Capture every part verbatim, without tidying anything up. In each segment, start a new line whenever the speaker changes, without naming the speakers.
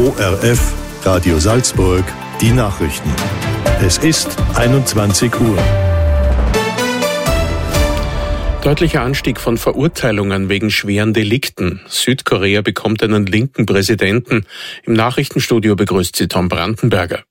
O R F, Radio Salzburg, die Nachrichten. Es ist einundzwanzig Uhr.
Deutlicher Anstieg von Verurteilungen wegen schweren Delikten. Südkorea bekommt einen linken Präsidenten. Im Nachrichtenstudio begrüßt sie Tom Brandenberger.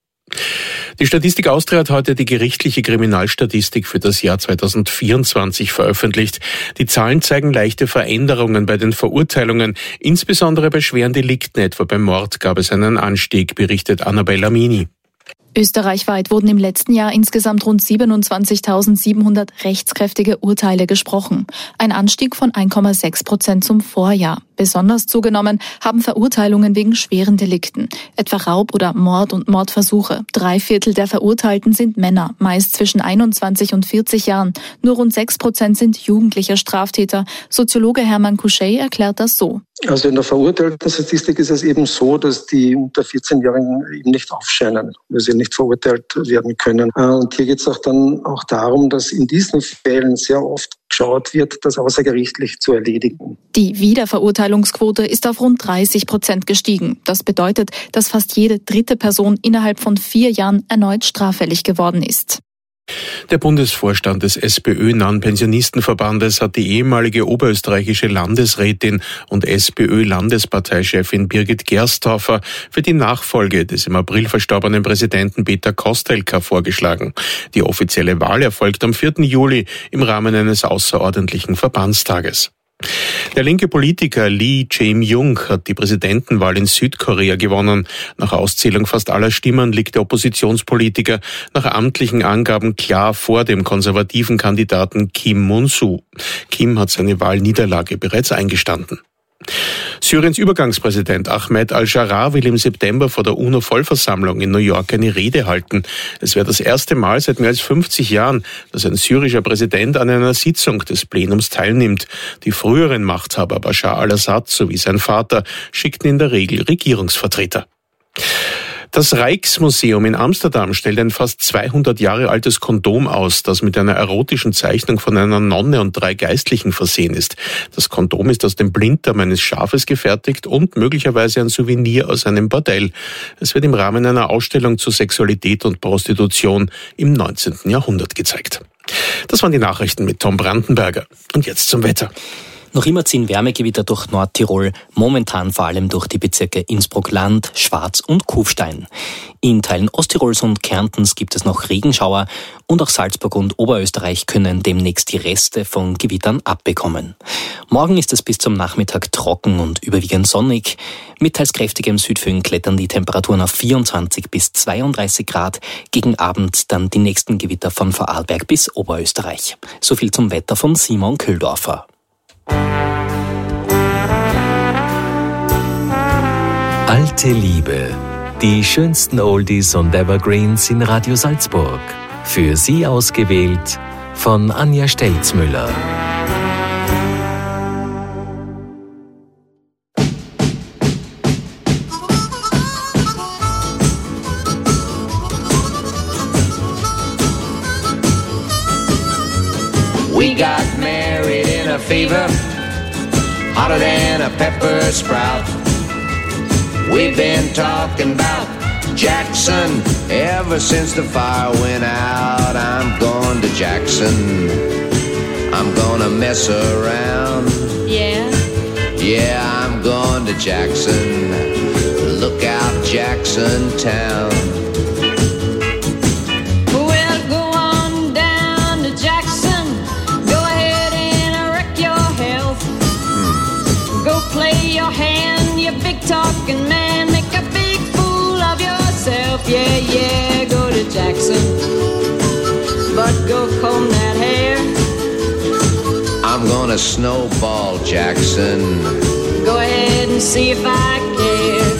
Die Statistik Austria hat heute die gerichtliche Kriminalstatistik für das Jahr zweitausendvierundzwanzig veröffentlicht. Die Zahlen zeigen leichte Veränderungen bei den Verurteilungen. Insbesondere bei schweren Delikten, etwa beim Mord, gab es einen Anstieg, berichtet Annabella Mini.
Österreichweit wurden im letzten Jahr insgesamt rund siebenundzwanzigtausendsiebenhundert rechtskräftige Urteile gesprochen. Ein Anstieg von eins Komma sechs Prozent zum Vorjahr. Besonders zugenommen haben Verurteilungen wegen schweren Delikten, etwa Raub oder Mord und Mordversuche. Drei Viertel der Verurteilten sind Männer, meist zwischen einundzwanzig und vierzig Jahren. Nur rund sechs Prozent sind jugendliche Straftäter. Soziologe Hermann Kuschey erklärt das so.
Also in der verurteilten Statistik ist es eben so, dass die unter vierzehnjährigen eben nicht aufscheinen, weil sie nicht verurteilt werden können. Und hier geht es auch dann auch darum, dass in diesen Fällen sehr oft geschaut wird, das außergerichtlich zu erledigen.
Die Wiederverurteilungsquote ist auf rund dreißig Prozent gestiegen. Das bedeutet, dass fast jede dritte Person innerhalb von vier Jahren erneut straffällig geworden ist.
Der Bundesvorstand des SPÖ-nahen Pensionistenverbandes hat die ehemalige oberösterreichische Landesrätin und SPÖ-Landesparteichefin Birgit Gerstorfer für die Nachfolge des im April verstorbenen Präsidenten Peter Kostelka vorgeschlagen. Die offizielle Wahl erfolgt am vierten Juli im Rahmen eines außerordentlichen Verbandstages. Der linke Politiker Lee Jae-myung hat die Präsidentenwahl in Südkorea gewonnen. Nach Auszählung fast aller Stimmen liegt der Oppositionspolitiker nach amtlichen Angaben klar vor dem konservativen Kandidaten Kim Moon-soo. Kim hat seine Wahlniederlage bereits eingestanden. Syriens Übergangspräsident Ahmed al-Sharaa will im September vor der UNO-Vollversammlung in New York eine Rede halten. Es wäre das erste Mal seit mehr als fünfzig Jahren, dass ein syrischer Präsident an einer Sitzung des Plenums teilnimmt. Die früheren Machthaber Bashar al-Assad sowie sein Vater schickten in der Regel Regierungsvertreter. Das Rijksmuseum in Amsterdam stellt ein fast zweihundert Jahre altes Kondom aus, das mit einer erotischen Zeichnung von einer Nonne und drei Geistlichen versehen ist. Das Kondom ist aus dem Blinddarm eines Schafes gefertigt und möglicherweise ein Souvenir aus einem Bordell. Es wird im Rahmen einer Ausstellung zu Sexualität und Prostitution im neunzehnten Jahrhundert gezeigt. Das waren die Nachrichten mit Tom Brandenberger. Und jetzt zum Wetter.
Noch immer ziehen Wärmegewitter durch Nordtirol, momentan vor allem durch die Bezirke Innsbruck-Land, Schwarz und Kufstein. In Teilen Osttirols und Kärntens gibt es noch Regenschauer und auch Salzburg und Oberösterreich können demnächst die Reste von Gewittern abbekommen. Morgen ist es bis zum Nachmittag trocken und überwiegend sonnig. Mit teils kräftigem Südföhn klettern die Temperaturen auf vierundzwanzig bis zweiunddreißig Grad. Gegen Abend dann die nächsten Gewitter von Vorarlberg bis Oberösterreich. So viel zum Wetter von Simon Köhldorfer.
Alte Liebe. Die schönsten Oldies und Evergreens in Radio Salzburg. Für Sie ausgewählt von Anja Stelzmüller.
We got married in a fever, hotter than a pepper sprout. We've been talking about Jackson ever since the fire went out. I'm going to Jackson, I'm gonna mess around.
Yeah?
Yeah, I'm going to Jackson, look out Jackson Town.
Well, go on down to Jackson, go ahead and wreck your health.
Hmm.
Go play your hand, you big talking man, make a big fool of yourself. Yeah, yeah, go to Jackson, but go comb that hair.
I'm gonna snowball Jackson.
Go ahead and see if I care.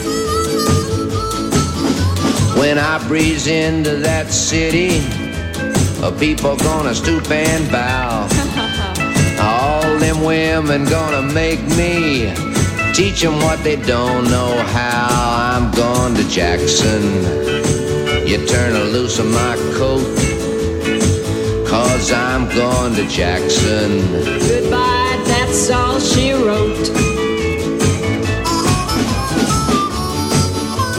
When I breeze into that city, people gonna stoop and bow. All them women gonna make me teach them what they don't know how. I'm going to Jackson. You turn loose of my coat, cause I'm going to Jackson.
Goodbye, that's all she wrote.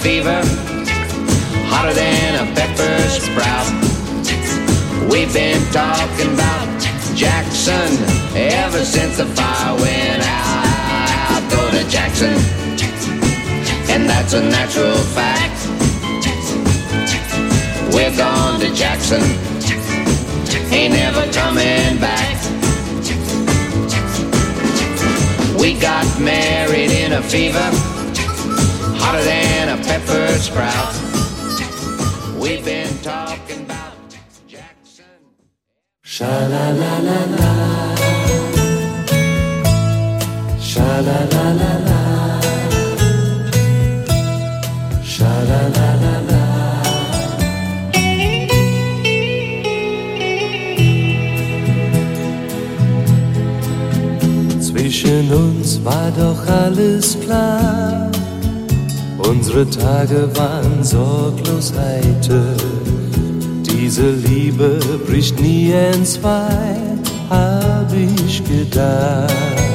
fever, hotter than a pepper sprout. We've been talking about Jackson ever since the fire went out. Go to Jackson, and that's a natural fact. We're gone to Jackson, ain't never coming back. We got married in a fever, hotter than a pepper sprout. We've been talking about Jackson.
Sha-la-la-la-la, sha-la-la-la-la, sha-la-la-la-la. Zwischen uns war doch alles klar, unsere Tage waren sorglos heiter. Diese Liebe bricht nie entzwei, hab ich gedacht.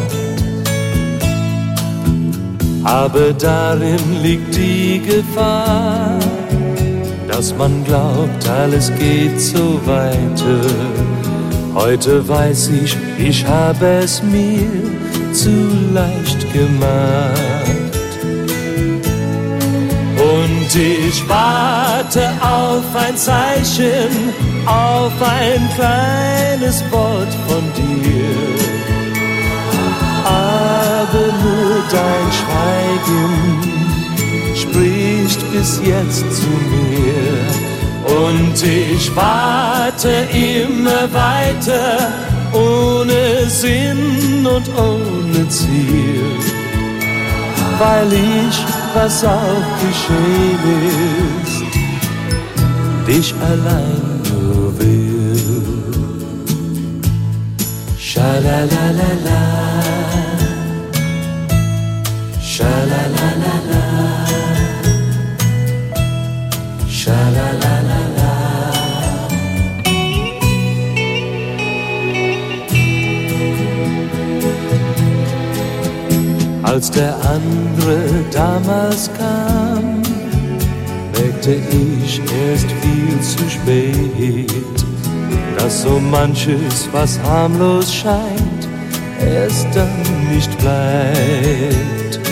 Aber darin liegt die Gefahr, dass man glaubt, alles geht so weiter. Heute weiß ich, ich habe es mir zu leicht gemacht. Und ich warte auf ein Zeichen, auf ein kleines Wort von dir. Aber nur dein Schweigen spricht bis jetzt zu mir. Und ich warte immer weiter, ohne Sinn und ohne Ziel, weil ich, was auch geschehen ist, dich allein nur will. Scha-la-la-la-la, scha-la-la-la-la, scha-la-la-la-la. Als der andere damals kam, merkte ich erst viel zu spät, dass so manches, was harmlos scheint, erst dann nicht bleibt.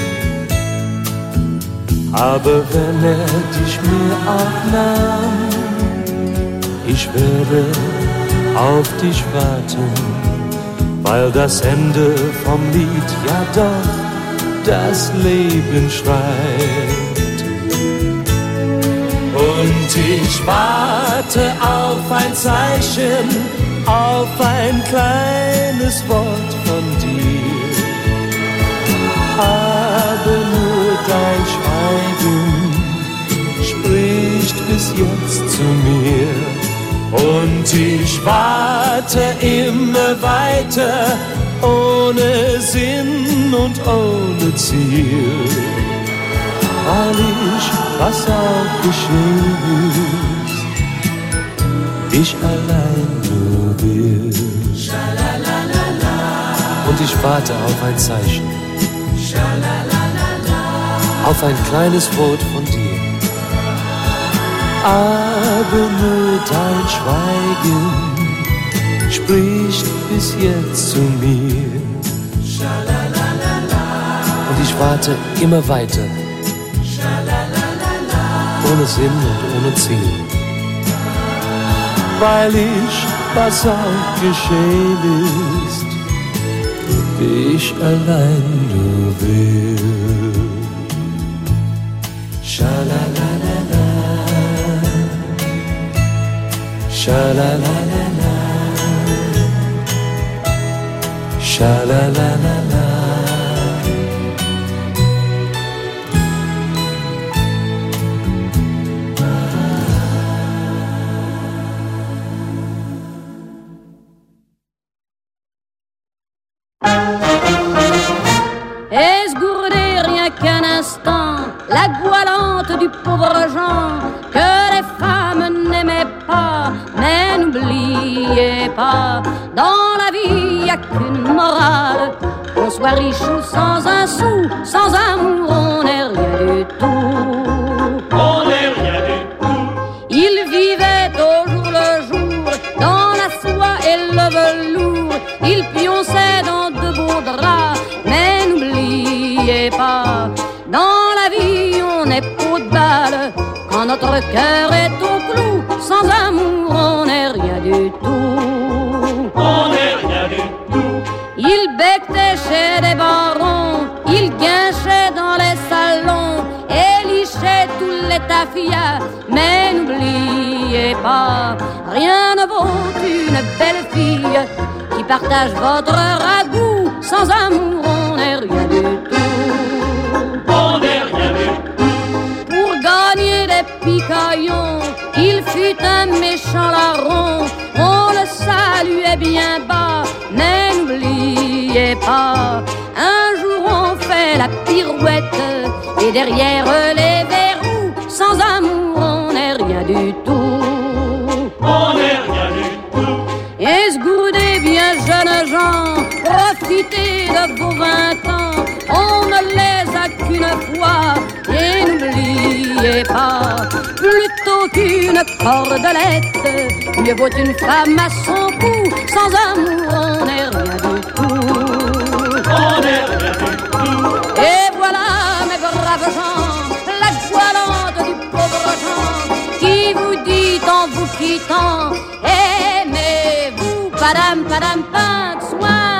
Aber wenn er dich mir auch nahm, ich werde auf dich warten, weil das Ende vom Lied ja doch das Leben schreit. Und ich warte auf ein Zeichen, auf ein kleines Wort von dir. Aber nur dein Schweigen spricht bis jetzt zu mir. Und ich warte immer weiter, ohne Sinn und ohne Ziel, weil ich, was auch geschehen ist, dich allein nur will. Und ich warte auf ein Zeichen, auf ein kleines Wort von dir. Aber nur dein Schweigen spricht bis jetzt zu mir. Und ich warte immer weiter, ohne Sinn und ohne Ziel, weil ich, was auch geschehen ist, dich allein nur will. Scha-la-la-la-la, scha-la-la-la-la, scha-la-la-la-la.
Esgourdez rien qu'un instant la goualante du pauvre Jean que les femmes n'aimaient pas, mais n'oubliez pas, dans la vie y a qu'une morale, qu'on soit riche ou sans un sou, sans amour on n'est rien du tout. pas, mais n'oubliez pas, dans la vie on est peau de balle. Quand notre cœur est au clou, sans amour on n'est rien du tout.
On n'est rien du tout.
Il becquait chez des barons, il guinchait dans les salons et lichait tous les tafias. Mais n'oubliez pas, rien ne vaut une belle fille qui partage votre ragoût. Sans amour on n'est rien du tout.
On n'est rien du tout.
Pour gagner des picaillons, il fut un méchant larron. On le saluait bien bas, mais n'oubliez pas, un jour on fait la pirouette et derrière les verrous, sans amour on n'est rien du tout.
On n'est rien du tout.
Esgourdez bien jeunes gens, profitez de vos vingt ans, on ne les a qu'une fois. Et n'oubliez pas, plutôt qu'une cordelette, mieux vaut une femme à son cou. Sans amour on n'est rien du tout.
On n'est rien du tout.
Et voilà mes braves gens, la voilante du pauvre Jean, qui vous dit en vous quittant, aimez-vous, padam padam pas de soin.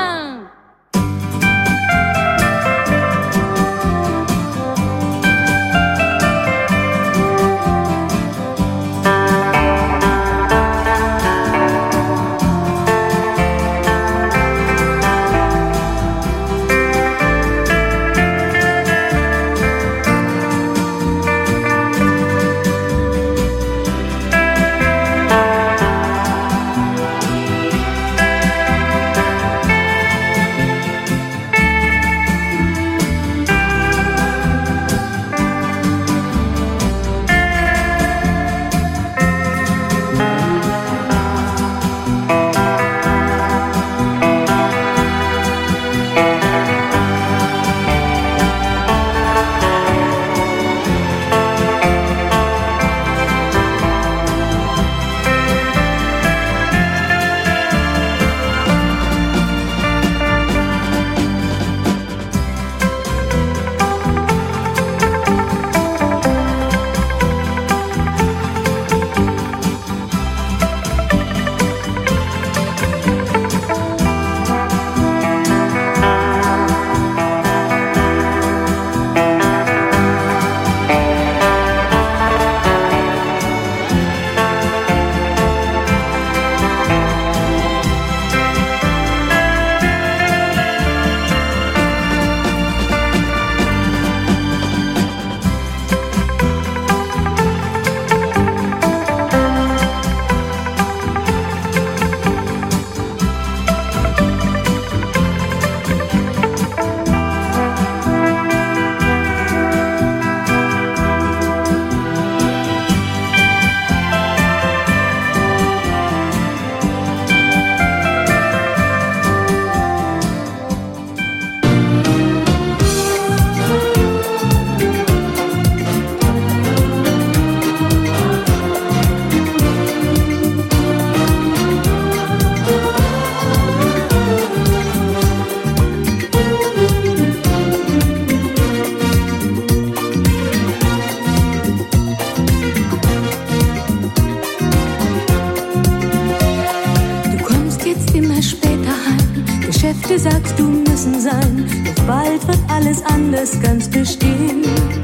Sagst du müssen sein, doch bald wird alles anders, ganz bestimmt.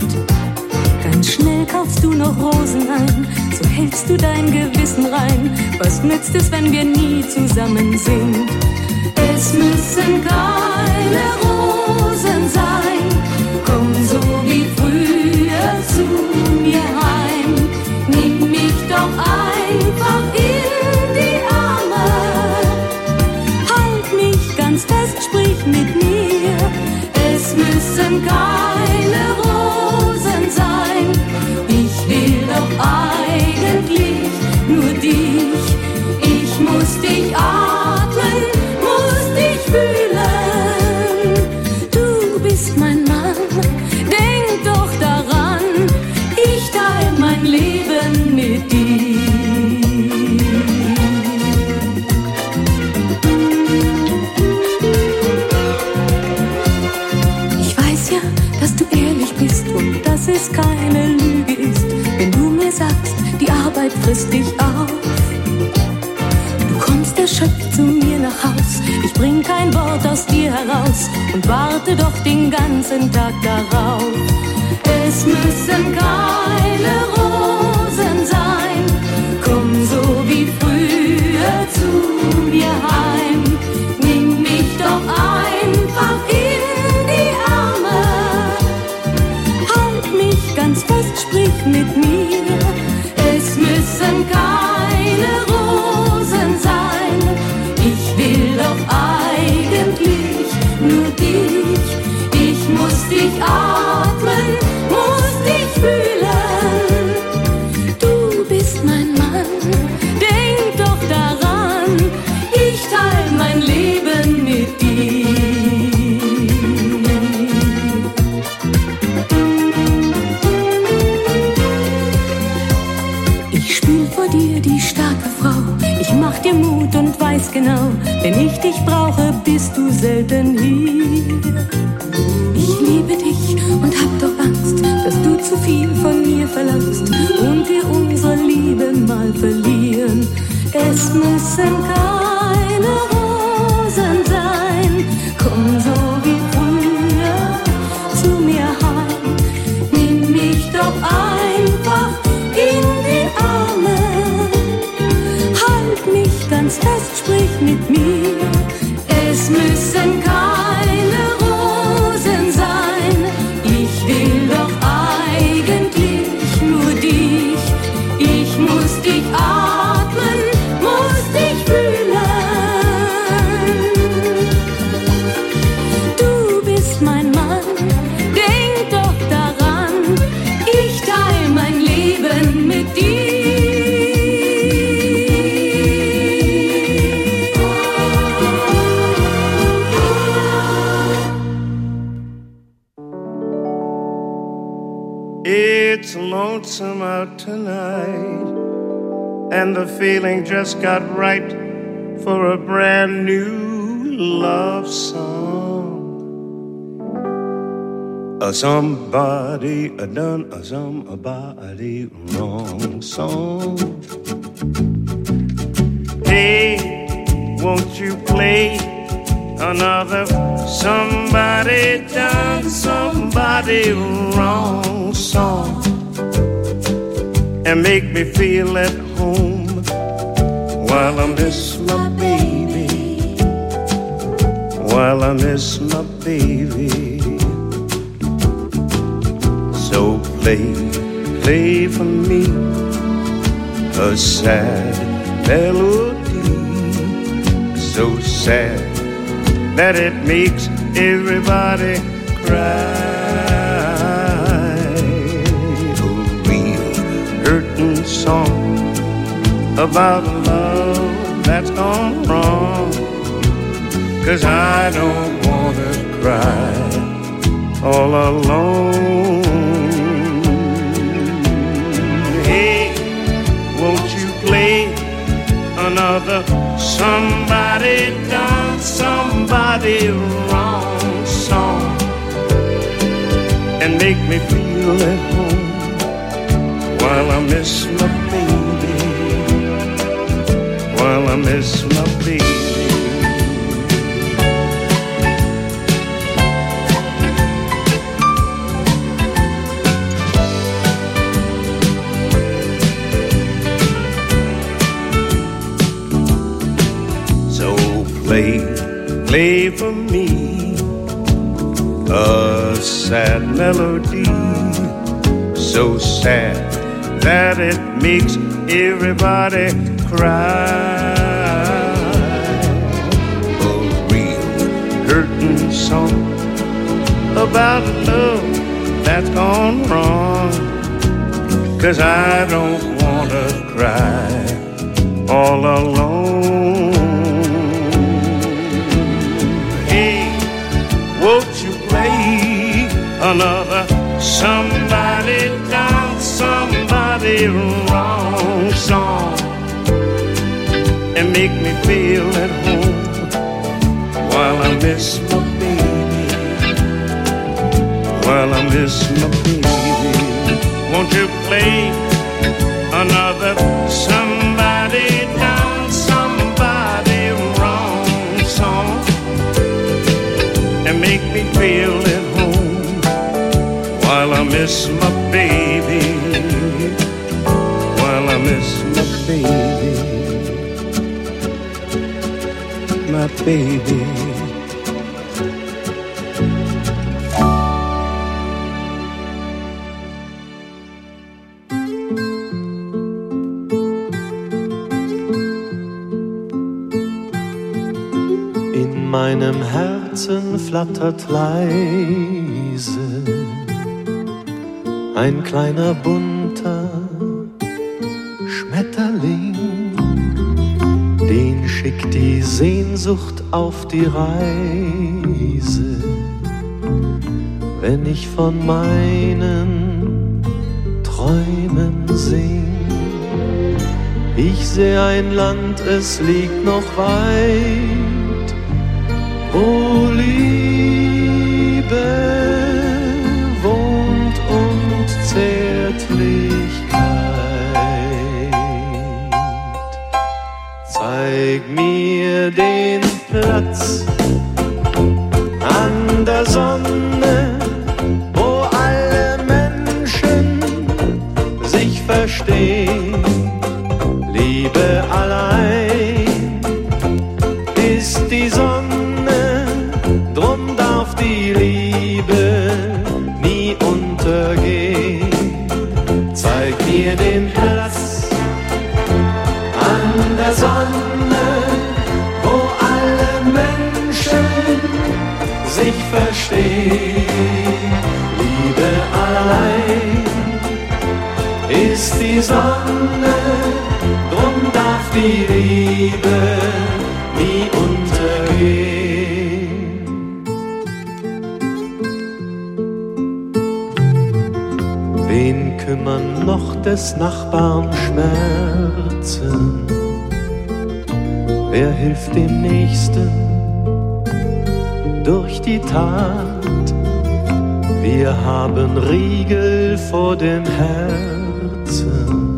Ganz schnell kaufst du noch Rosen ein, so hältst du dein Gewissen rein. Was nützt es, wenn wir nie zusammen sind? Es müssen keine Rosen sein, komm so wie früher zu mir heim. Nimm mich doch einfach in die Arme, halt mich ganz fest, sprich mit mir. Es müssen keine Rosen sein, ich will doch eigentlich nur dich. Ich muss dich atmen, muss dich fühlen. Du bist mein Mann, denk doch daran, ich teile mein Leben mit dir. dass es keine Lüge ist, wenn du mir sagst, die Arbeit frisst dich auf. Du kommst erschöpft zu mir nach Haus, ich bring kein Wort aus dir heraus und warte doch den ganzen Tag darauf. Es müssen keine Rosen sein, komm so wie früher zu mir heim. Nimm mich doch einfach in die Arme, halt mich ganz fest, sprich mit mir. Es müssen keine Rosen sein, ich will doch eigentlich nur dich. Ich muss dich atmen, muss dich fühlen. Du bist mein Mann, denk doch daran, ich teile mein Leben mit dir. Ich spiel vor dir die starke Frau, ich mach dir Mut und weiß genau, wenn ich dich brauche, bist du selten hier. Ich liebe dich und hab doch Angst, dass du zu viel von mir verlangst und wir unsere Liebe mal verlieren. Es müssen keine Rosen sein, komm so wie früher zu mir heim. Nimm mich doch einfach in die Arme, halt mich ganz fest, sprich mit mir. Es müssen keine Rosen sein, ich will doch eigentlich nur dich. Ich muss dich atmen, muss dich fühlen. Du bist mein Mann, denk doch daran, ich teile mein Leben mit dir.
It's lonesome out tonight, and the feeling just got right for a brand new love song. A somebody a done a somebody wrong song. Hey, won't you play another somebody done somebody wrong song and make me feel at home while I miss my baby, while I miss my baby. So play, play for me a sad melody, so sad that it makes everybody cry. A real hurting song about love that's gone wrong, 'cause I don't wanna cry all alone. Hey, won't you play another somebody done somebody wrong song and make me feel at home while I miss my baby, while I miss my baby. Play, play for me a sad melody, so sad that it makes everybody cry. A real hurting song about love that's gone wrong, 'cause I don't wanna cry all alone. Won't you play another somebody done somebody wrong song and make me feel at home while I miss my baby, while I miss my baby. Won't you play another somebody done somebody wrong song and make me feel at home while I miss my baby, while I miss my baby, my baby.
In meinem Herzen flattert leise ein kleiner bunter Schmetterling, den schickt die Sehnsucht auf die Reise, wenn ich von meinen Träumen sing. Ich seh ein Land, es liegt noch weit, wo Liebe wohnt und Zärtlichkeit. Zeig mir den Platz an der Sonne, wo alle Menschen sich verstehen. Liebe allein ist die Sonne, drum darf die Liebe nie untergehen. Zeig mir den Platz an der Sonne, wo alle Menschen sich verstehen. Liebe allein ist die Sonne, drum darf die Liebe nie untergehen. Wen kümmern noch des Nachbarn Schmerzen? Wer hilft dem Nächsten durch die Tat? Wir haben Riegel vor den Herzen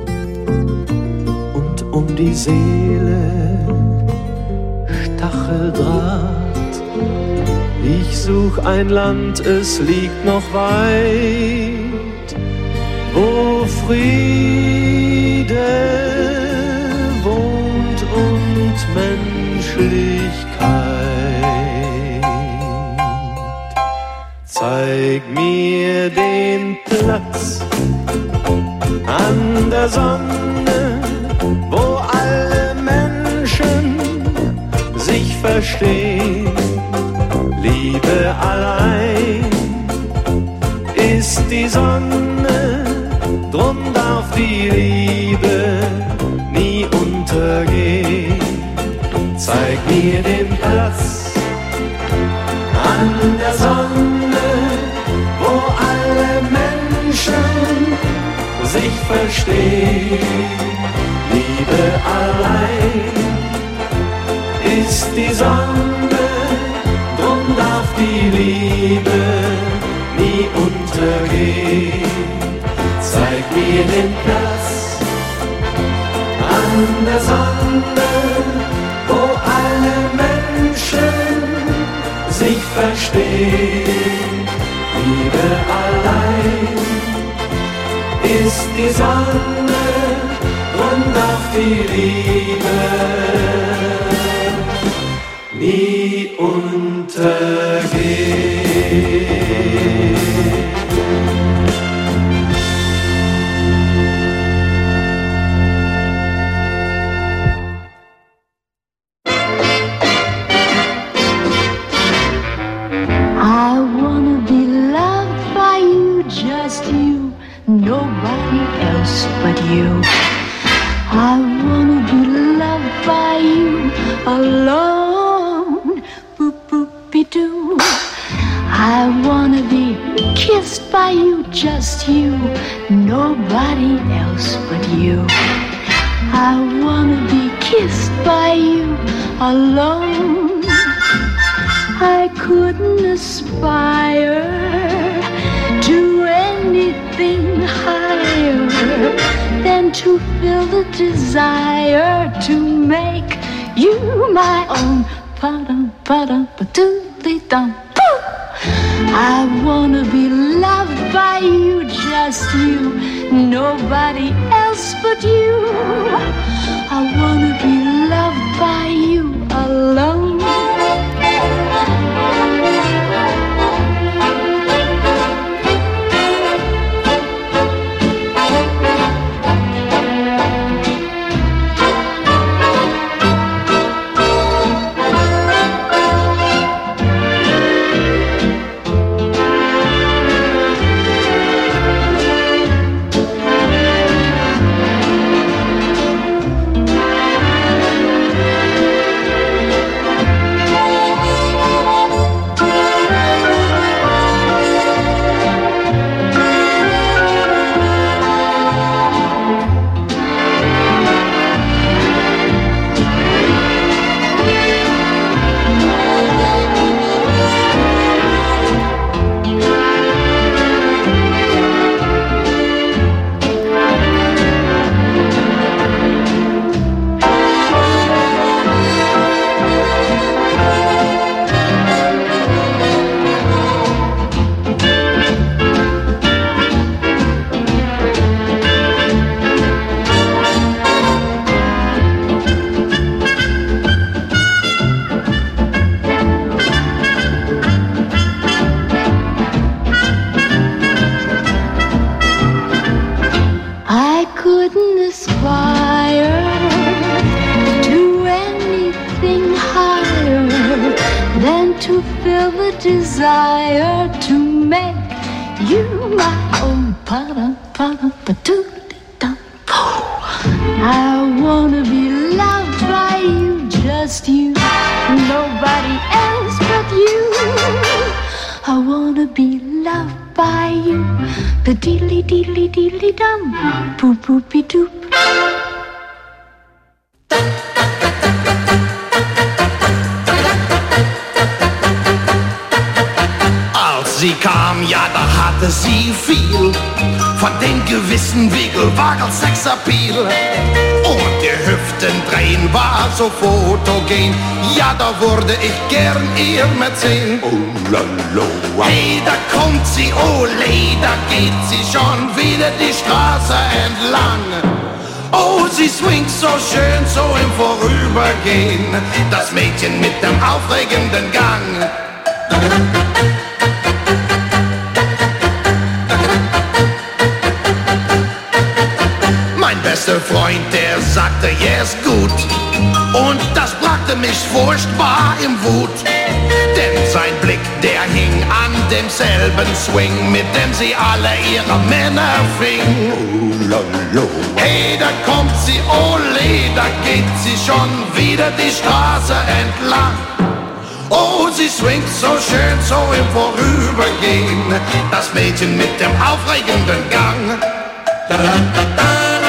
und um die Seele Stacheldraht. Ich such ein Land, es liegt noch weit, wo Friede wohnt und Menschlichkeit. Zeig mir den Platz an der Sonne, wo alle Menschen sich verstehen. Liebe allein ist die Sonne, drum darf die Liebe nie untergehen. Zeig mir den Platz an der Sonne, wo alle Menschen sich verstehen. Liebe allein ist die Sonne, drum darf die Liebe nie untergehen. Zeig mir den Platz an der Sonne, wo alle Menschen sich verstehen. Liebe allein ist die Sonne, drum darf die Liebe nie untergehen.
Nobody else but you. I wanna be loved by you alone. Boop boop be doo. I wanna be kissed by you, just you. Nobody else but you. I wanna be kissed by you alone. I couldn't aspire to feel the desire to make you my own. Ba-dum, ba-dum, ba-doodly-dum. I wanna be loved by you, just you, nobody else but you. I wanna be loved by you alone. Desire to make you my own. I wanna be loved by you, just you, nobody else but you. I wanna be loved by you. The diddly diddly diddly dum, boop boopy doop.
Sie kam, ja, da hatte sie viel von den gewissen Wiggle-Waggle Sexappeal. Und die Hüften drehen war so fotogen. Ja, da wurde ich gern ihr Mäzen. Oh, lalo. Hey, da kommt sie, ole, da geht sie schon wieder die Straße entlang. Oh, sie swingt so schön, so im Vorübergehen. Das Mädchen mit dem aufregenden Gang. Mein bester Freund, der sagte, ja, ist gut. Und das brachte mich furchtbar im Wut. Denn sein Blick, der hing an demselben Swing, mit dem sie alle ihre Männer fing. Oh, lalo. Hey, da kommt sie, ole, da geht sie schon wieder die Straße entlang. Oh, sie swingt so schön, so im Vorübergehen. Das Mädchen mit dem aufregenden Gang. Da, da, da, da.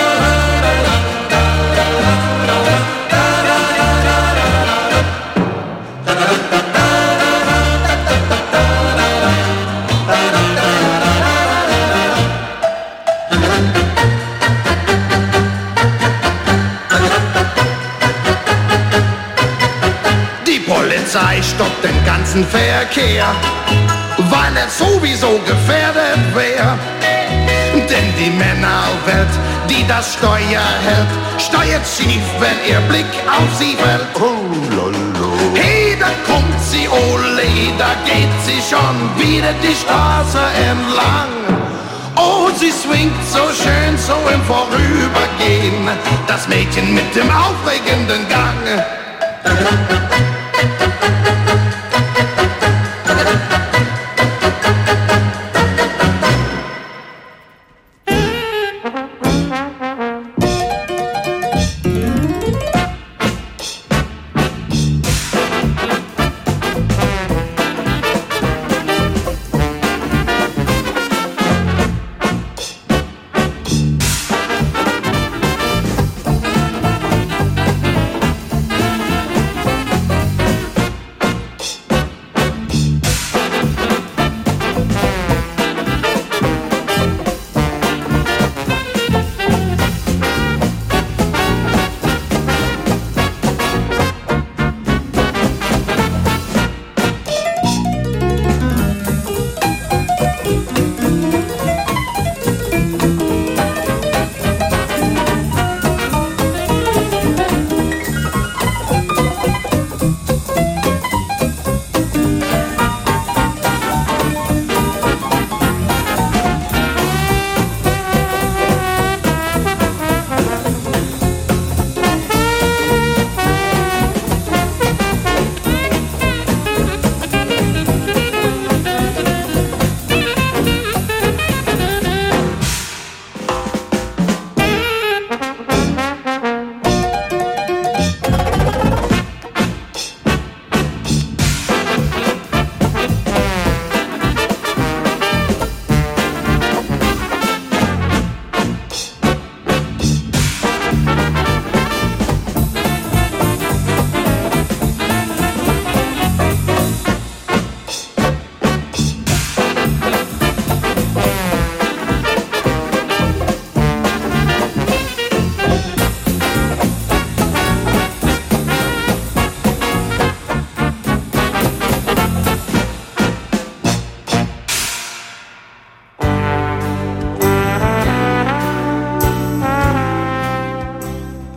Polizei stoppt den ganzen Verkehr, weil er sowieso gefährdet wär. Denn die Männerwelt, die das Steuer hält, steuert schief, wenn ihr Blick auf sie fällt. Oh, lolo. Hey, da kommt sie, ole, da geht sie schon wieder die Straße entlang. Oh, sie swingt so schön, so im Vorübergehen, das Mädchen mit dem aufregenden Gang.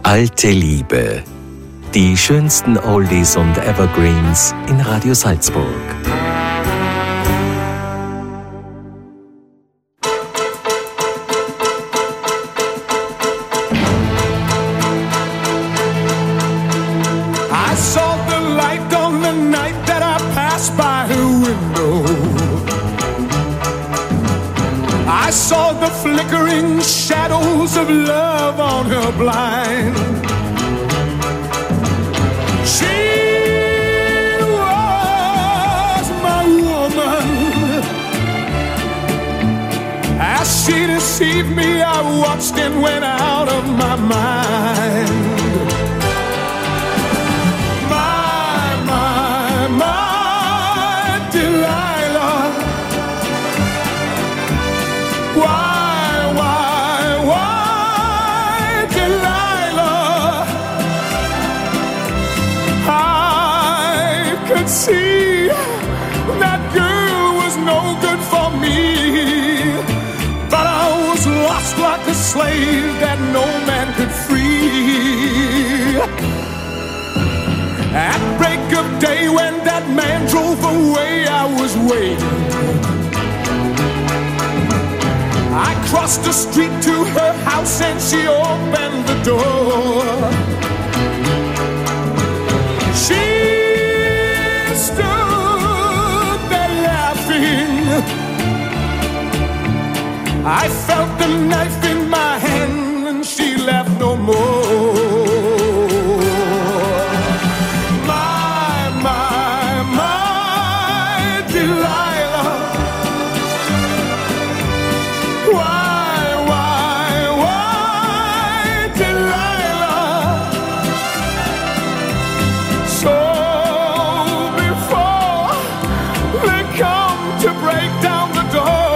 Alte Liebe. Die schönsten Oldies und Evergreens in Radio Salzburg.
I saw the light on the night that I passed by her window. I saw the flickering shadows of love on her blind. She was my woman. As she deceived me, I watched and went out of my mind. See, that girl was no good for me, but I was lost like a slave that no man could free. At break of day when that man drove away, I was waiting. I crossed the street to her house and she opened the door. She I felt the knife in my hand and she left no more. My, my, my Delilah. Why, why, why Delilah? So before they come to break down the door,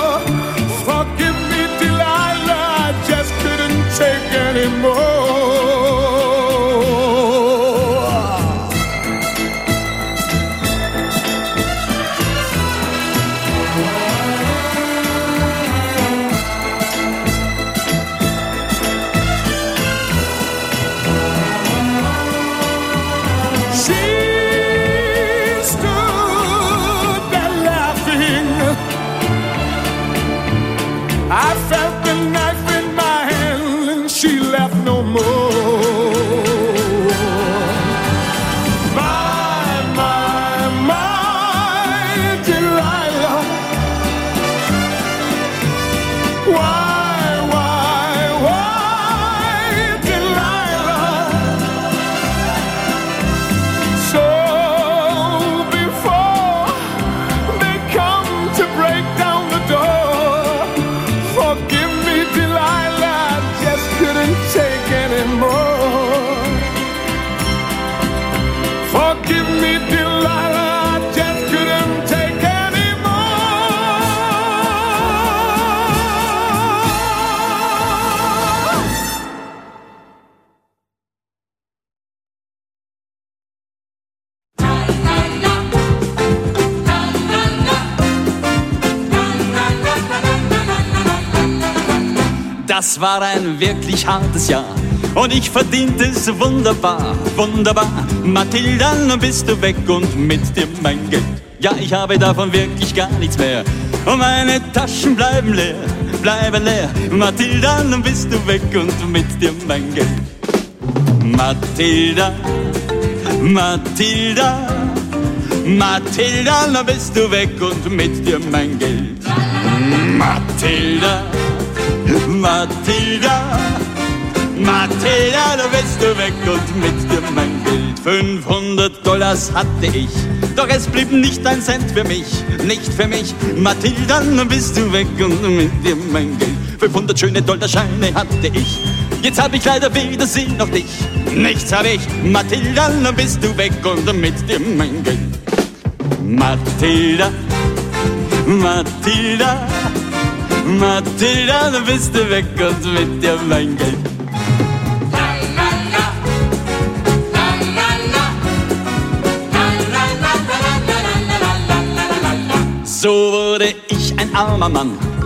Das war ein wirklich hartes Jahr und ich verdiente es wunderbar, wunderbar. Mathilda, nun bist du weg und mit dir mein Geld. Ja, ich habe davon wirklich gar nichts mehr und meine Taschen bleiben leer, bleiben leer. Mathilda, nun bist du weg und mit dir mein Geld. Mathilda, Mathilda, Mathilda, nun bist du weg und mit dir mein Geld. Mathilda, Mathilda, Mathilda, du bist du weg und mit dir mein Geld. fünfhundert Dollars hatte ich, doch es blieb nicht ein Cent für mich, nicht für mich. Mathilda, du bist du weg und mit dir mein Geld. fünfhundert schöne Dollarscheine hatte ich, jetzt hab ich leider weder sie noch dich. Nichts hab ich, Mathilda, du bist du weg und mit dir mein Geld. Mathilda, Mathilda, Mathilda, du bist du weg und mit dir mein Geld. So wurde ich ein armer Mann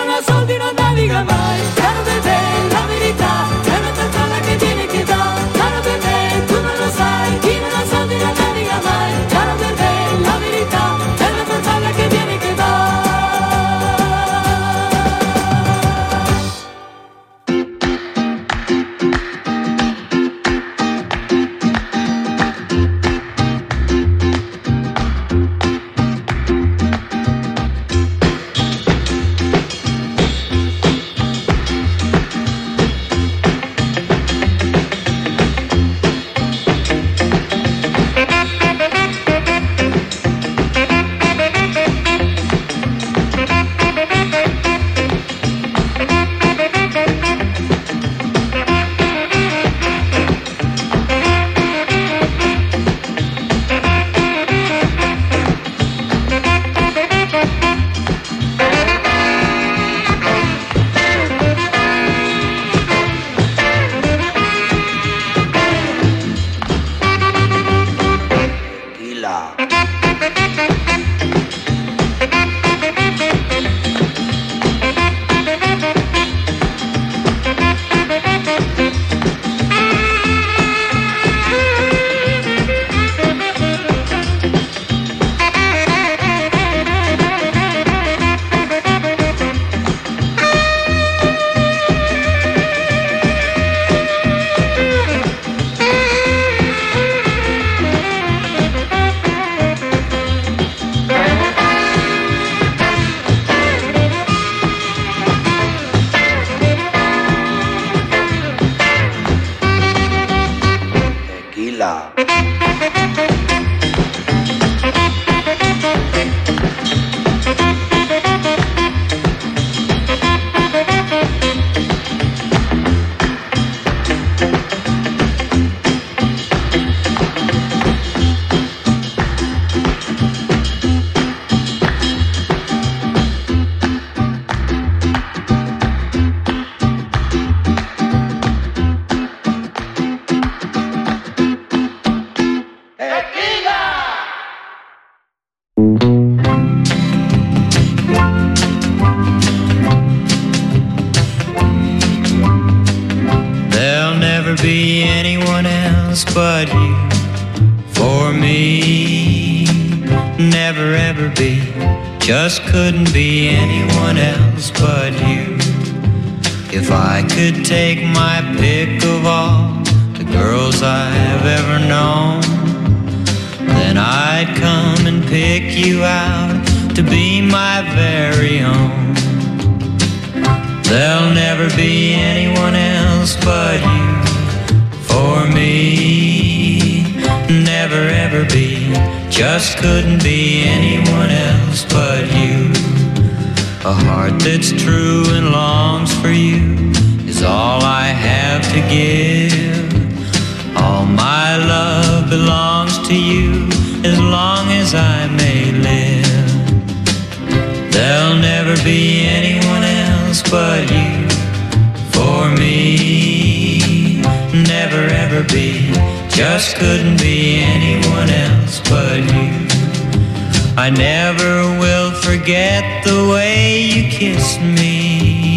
else but you. For me, never ever be, just couldn't be anyone else but you. If I could take my pick of all the girls I've ever known, then I'd come and pick you out to be my very own. There'll never be anyone else but you. For me, never ever be, just couldn't be anyone else but you. A heart that's true and longs for you is all I have to give. All my love belongs to you as long as I may live. There'll never be anyone else but you. For me, never ever be, just couldn't be anyone else but you. I never will forget the way you kissed me.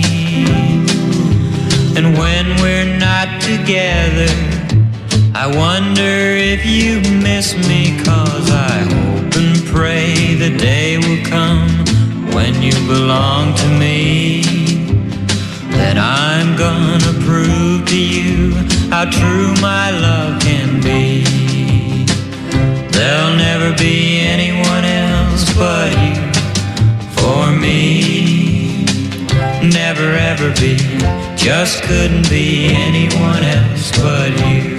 And when we're not together, I wonder if you miss me, 'cause I hope and pray the day will come when you belong to me. Then I'm gonna prove to you how true my love can be. There'll never be anyone else but you. For me, never ever be, just couldn't be anyone else but you.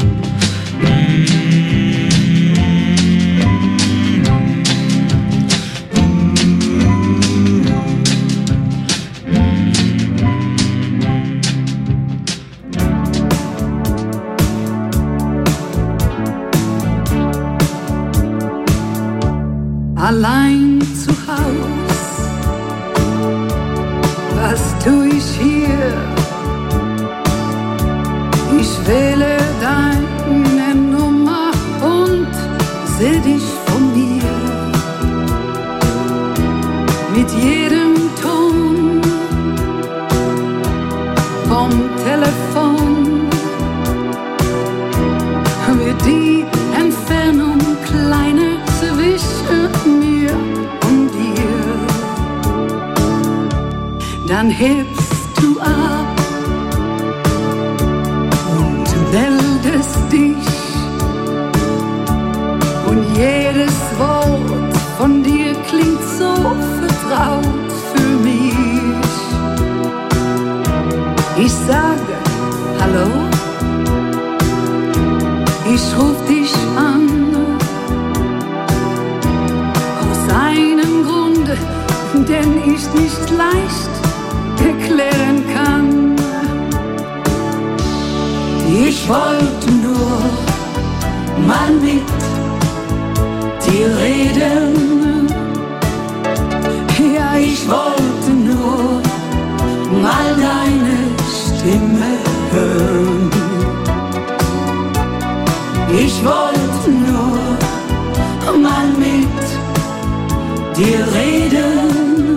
Allein zu Haus, was tu ich hier? Ich wähle deine Nummer und seh dich von mir. Mit jedem Ton vom Telefon wird die Entfernung kleiner zwischen mir und dir. Dann hebst du ab und meldest dich, und jedes Wort von dir klingt so vertraut für mich. Ich sage Hallo, ich ruf dich an, aus einem Grunde, den ich nicht leicht erklären kann. Ich wollte nur mal mit dir reden. Ja, ich wollte nur mal deine Stimme hören. Ich wollte nur mal mit dir reden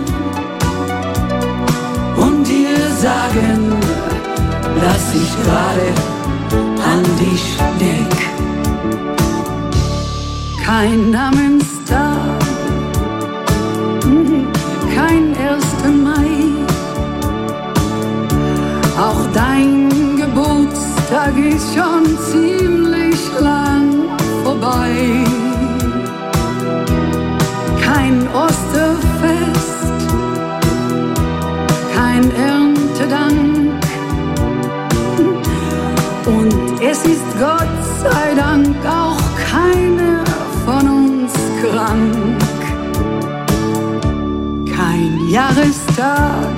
und dir sagen, dass ich gerade an dich denk. Kein Namenstag, kein erster Mai, auch dein Geburtstag ist schon ziemlich lang vorbei. Kein Osterfest, kein Erntedank, und es ist Gott sei Dank auch keiner von uns krank. Kein Jahrestag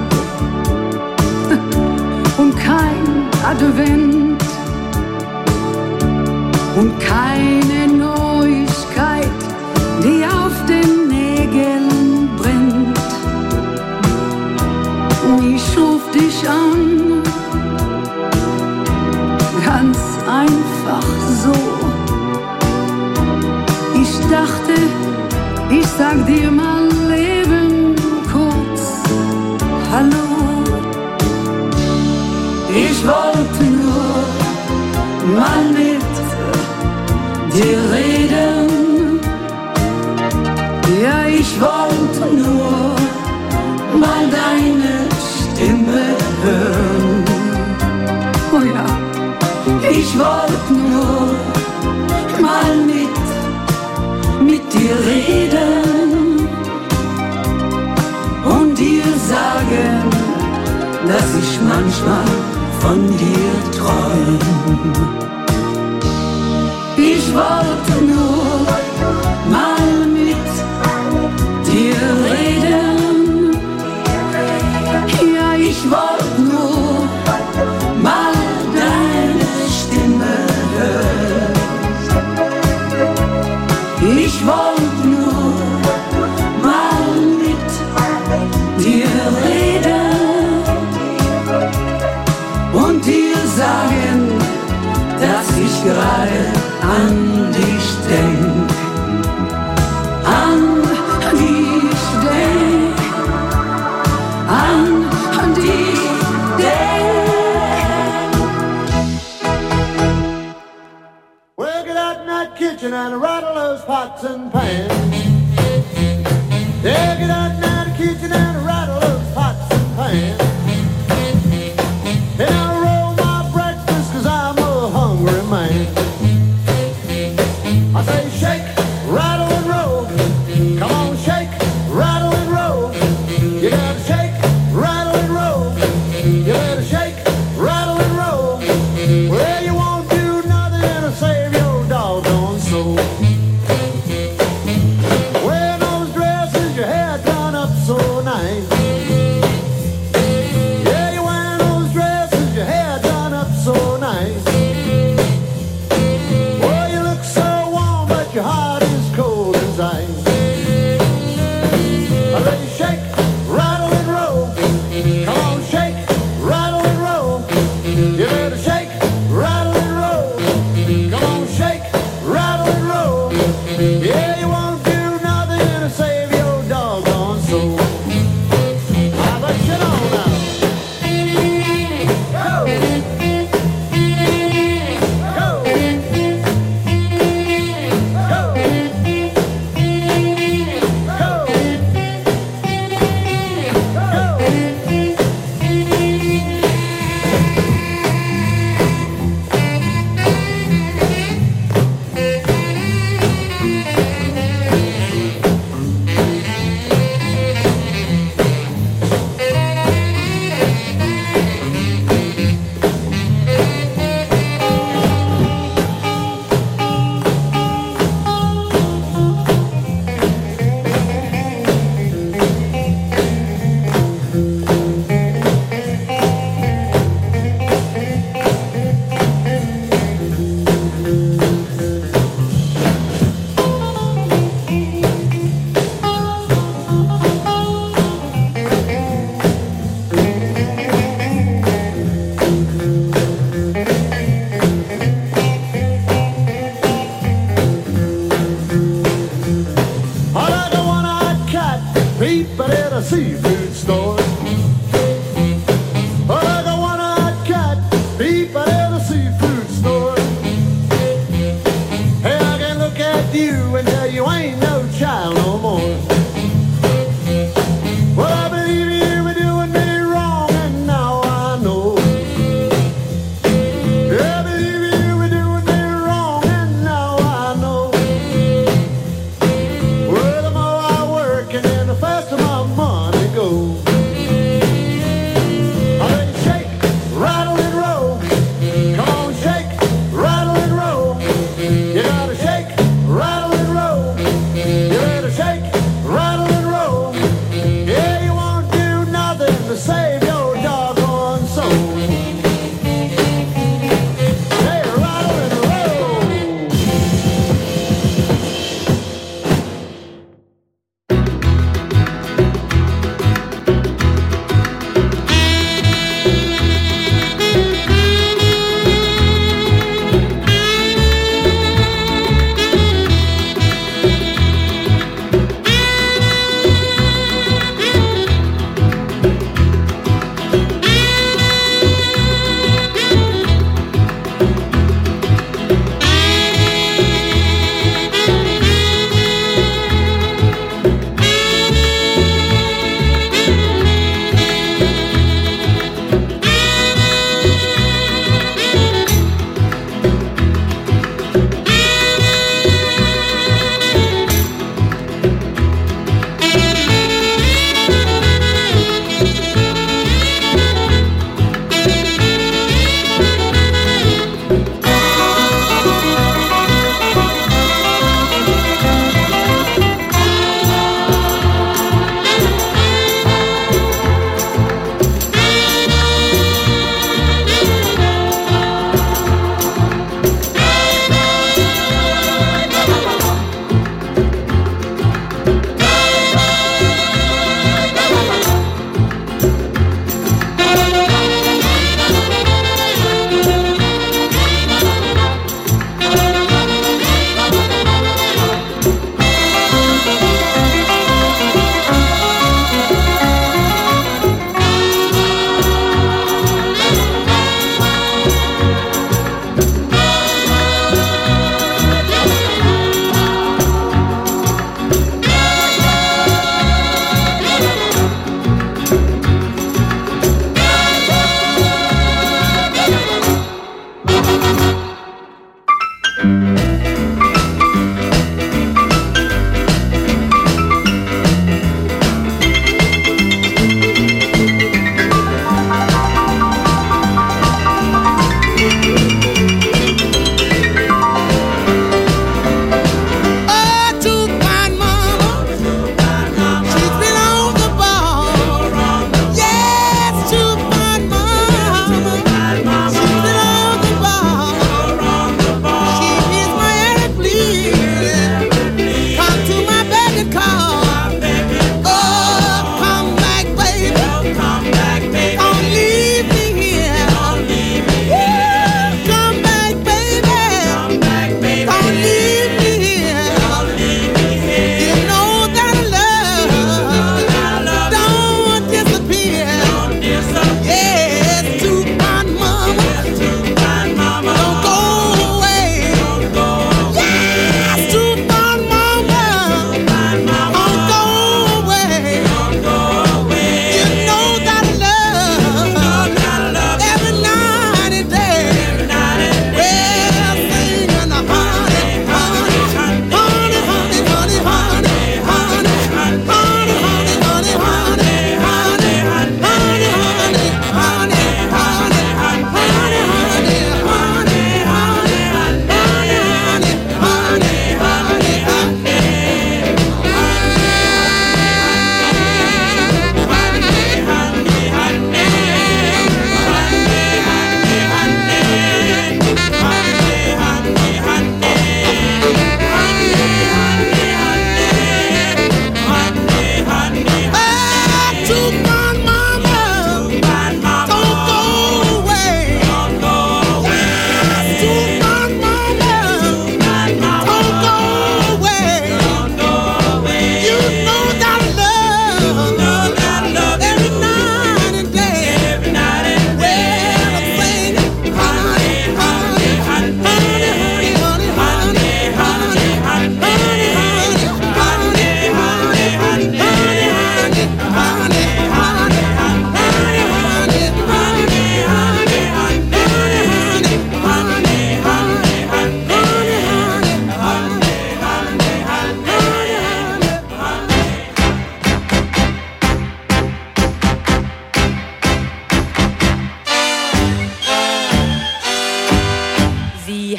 und kein Advent und keine Neuigkeit, die auf den Nägeln brennt. Ich ruf dich an, ganz einfach so. Ich dachte, ich sag dir mal Leben kurz Hallo. Ich wollte nur mal mit dir reden. Ja, ich wollte nur mal deine Stimme hören. Oh ja, ich wollte nur mal mit, mit dir reden und dir sagen, dass ich manchmal von dir träum. Ich wollte nur mal mit dir reden. Ja, ich wollte nur mal deine Stimme hören. Ich wollte nur mal mit dir reden und dir sagen, dass ich gerade an dich denk, an dich denk, an dich denk.
Well, get out in that kitchen and rattle those pots and pans. Yeah, get out in that kitchen and rattle those pots and pans. And I'll roll my breakfast 'cause I'm a hungry man. I say shake, rattle and roll. Come on, shake, rattle and roll. You gotta shake, rattle and roll. You better shake, rattle and roll. Well, you won't do nothing to save your doggone soul. Wear those dresses, your hair done up so nice. Yeah, you wear those dresses, your hair done up so nice. Well, you look so warm, but your heart is cold as ice. I say shake, rattle and roll. Come on, shake, rattle and roll. You better shake, rattle and roll. Come on, shake, rattle and roll. Yeah, you won't do nothing to save your doggone soul. How about you know now? Go! Go! I like a one-eyed cat peep at a seafood store. I like a one-eyed cat peep at a seafood store. Hey, I can look at you and tell you ain't no child no more. Well, I believe you were doing me wrong and now I know. Yeah, I believe you were doing me wrong and now I know. Well, the more I work and then the faster my money goes. I say shake, rattle and roll. Come on, shake, rattle and roll. You gotta shake, rattle and roll. You better shake, rattle and roll. Yeah, you won't do nothing to save your doggone soul. Hey, rattle and roll.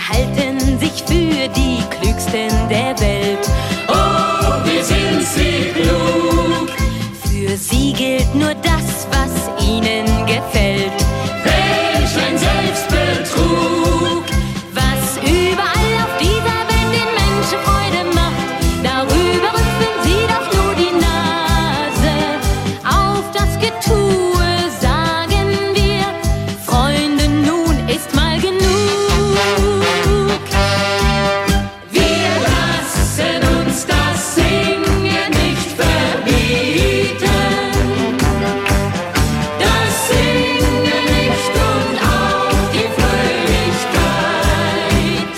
halten sich für die Klügsten der Welt. Oh, wir sind sie klug. Für sie gilt nur das, was ihnen gefällt. Welch ein Selbstbetrug, was überall auf dieser Welt den Menschen Freude macht. Darüber rümpfen sie doch nur die Nase. Auf das Getue sagen wir, Freunde, nun ist mal genug. Wir lassen uns das Singen nicht verbieten. Das Singen nicht und auch die Fröhlichkeit.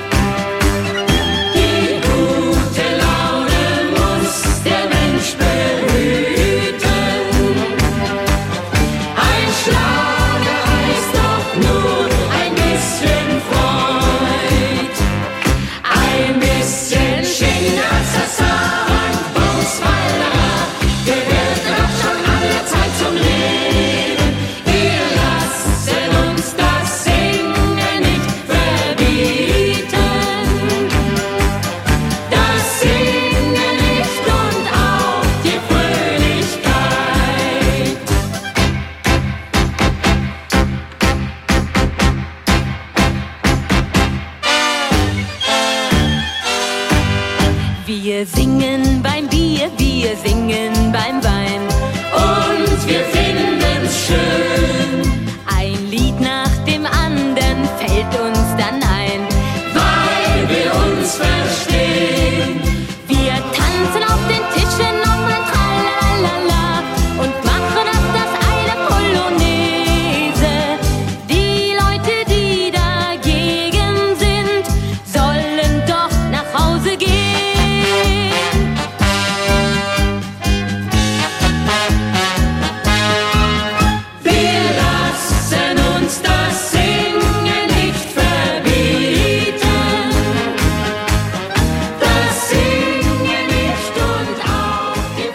Die gute Laune muss der Mensch behüten. Ein Schlager heißt doch nur ein bisschen Freud. Ein bisschen Schinderzaza und Bumswalder gehört doch schon alle Zeit zum Leben. Wir lassen uns das Singen nicht verbieten. Das Singen nicht und auch die Fröhlichkeit. Wir singen beim Bier, wir singen beim Wein und wir finden's schön. Ein Lied nach dem anderen fällt uns dann ein, weil wir uns verstehen. Wir tanzen auf den Tischen um ein Tralalala und machen auf das eine Polonaise. Die Leute, die dagegen sind, sollen doch nach Hause gehen. Wir lassen uns das Singen nicht verbieten. Das Singen nicht und auch die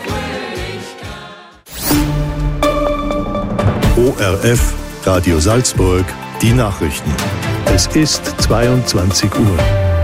Fröhlichkeit.
O R F, Radio Salzburg, die Nachrichten. Es ist zweiundzwanzig Uhr.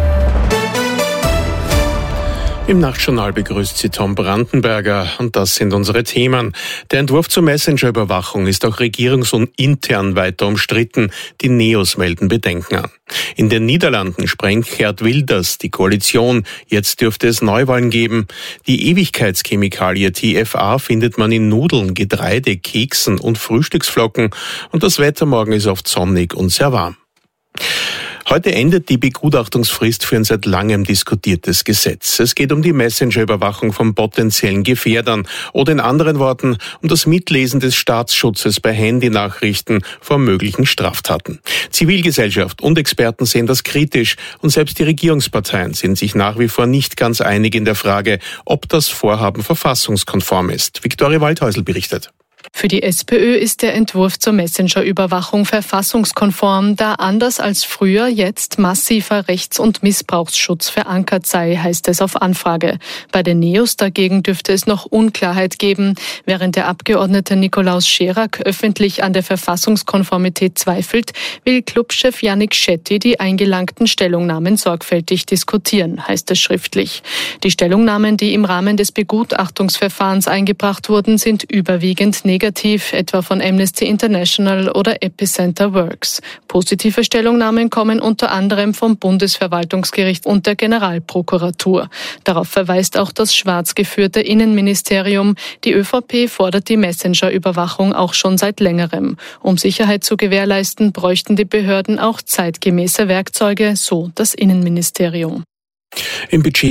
Im Nachtjournal begrüßt Sie Tom Brandenberger und das sind unsere Themen. Der Entwurf zur Messenger-Überwachung ist auch regierungsintern weiter umstritten. Die Neos melden Bedenken an. In den Niederlanden sprengt Geert Wilders die Koalition. Jetzt dürfte es Neuwahlen geben. Die Ewigkeitschemikalie T F A findet man in Nudeln, Getreide, Keksen und Frühstücksflocken. Und das Wetter morgen ist oft sonnig und sehr warm. Heute endet die Begutachtungsfrist für ein seit langem diskutiertes Gesetz. Es geht um die Messenger-Überwachung von potenziellen Gefährdern oder in anderen Worten um das Mitlesen des Staatsschutzes bei Handynachrichten vor möglichen Straftaten. Zivilgesellschaft und Experten sehen das kritisch und selbst die Regierungsparteien sind sich nach wie vor nicht ganz einig in der Frage, ob das Vorhaben verfassungskonform ist. Viktoria Waldhäusl berichtet.
Für die SPÖ ist der Entwurf zur Messenger-Überwachung verfassungskonform, da anders als früher jetzt massiver Rechts- und Missbrauchsschutz verankert sei, heißt es auf Anfrage. Bei den Neos dagegen dürfte es noch Unklarheit geben. Während der Abgeordnete Nikolaus Scherak öffentlich an der Verfassungskonformität zweifelt, will Clubchef Yannick Shetty die eingelangten Stellungnahmen sorgfältig diskutieren, heißt es schriftlich. Die Stellungnahmen, die im Rahmen des Begutachtungsverfahrens eingebracht wurden, sind überwiegend negativ, etwa von Amnesty International oder Epicenter Works. Positive Stellungnahmen kommen unter anderem vom Bundesverwaltungsgericht und der Generalprokuratur. Darauf verweist auch das schwarz geführte Innenministerium. Die ÖVP fordert die Messenger-Überwachung auch schon seit längerem. Um Sicherheit zu gewährleisten, bräuchten die Behörden auch zeitgemäße Werkzeuge, so das Innenministerium.
Im Budget